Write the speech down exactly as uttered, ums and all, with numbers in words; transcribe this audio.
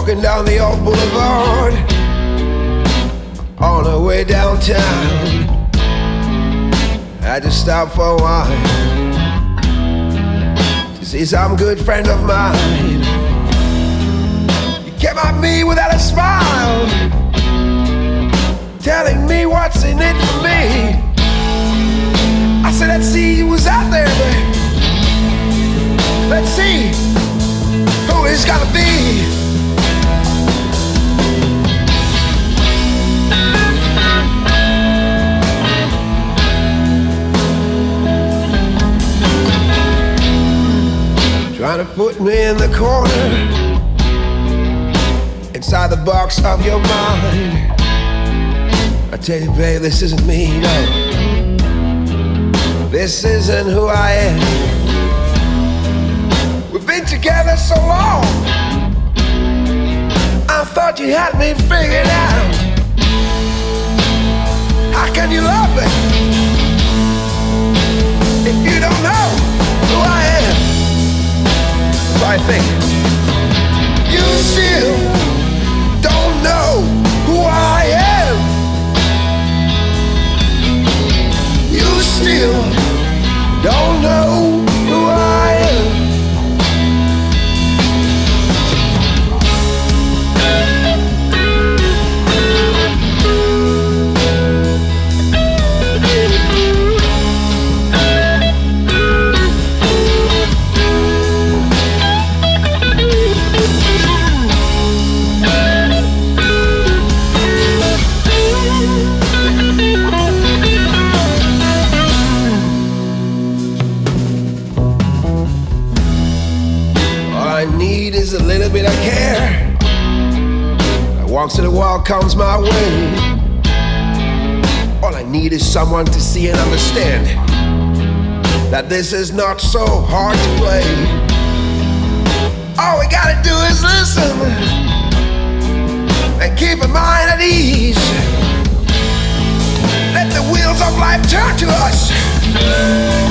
Walking down the old boulevard on our way downtown. I just stopped for a while to see some good friend of mine. He came at me without a smile, telling me what's in it for me. I said, let's see who's out there, babe. Let's see who it's gonna be. Trying to put me in the corner, inside the box of your mind. I tell you, babe, this isn't me, no. This isn't who I am. We've been together so long, I thought you had me figured out. How can you love me if you don't know who I am? So I think you still don't know who I am. You still don't know who I am. A little bit of care. Once in a while comes my way. All I need is someone to see and understand that this is not so hard to play. All we gotta do is listen and keep a mind at ease. Let the wheels of life turn to us.